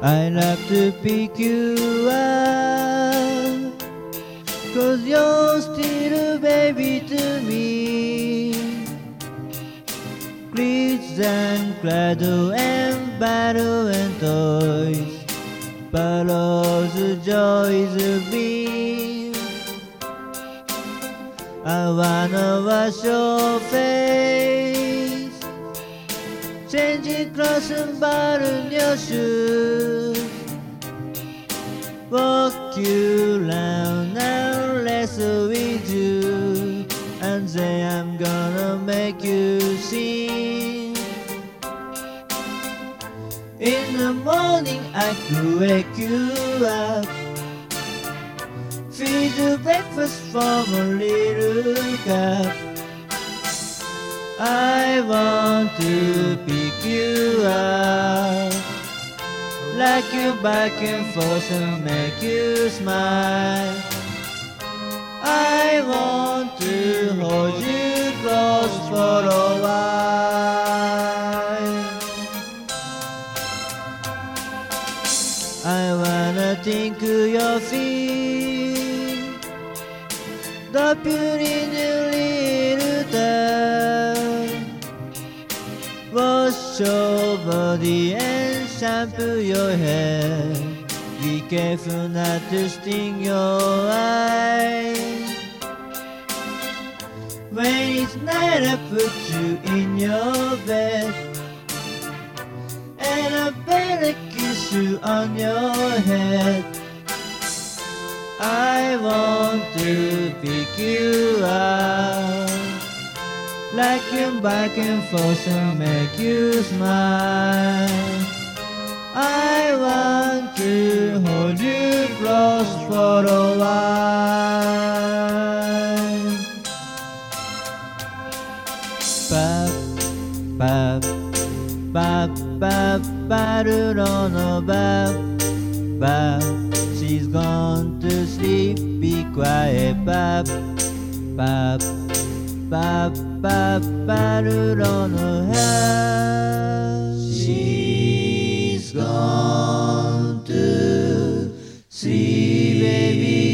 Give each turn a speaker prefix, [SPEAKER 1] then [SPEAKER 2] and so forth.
[SPEAKER 1] I love to pick you up, 'cause you're still a baby to me. Cleats and cradle and battle and toys, battles, joys of me. I wanna wash your face, changing clothes and button your shoes, walk you round and wrestle with you, and say I'm gonna make you sing. In the morning I could wake you up, feed you breakfast from a little cup. I want to pick you up, like you back and forth and make you smile. I want to hold you close for a while. I wanna tinkle your feet, dip you in your little tub, wash your body and shampoo your hair. Be careful not to sting your eyes. When it's night I put you in your bed, and I better kiss you on your head. I want to pick you up, like you back and forth and make you smile. I want to hold you close for a while. Pap, pap, pap, pap, parurono bap, bap. She's gone to sleep, be quiet, pap, pap, pap, pap, parurono ha. She's gone to sleep, baby.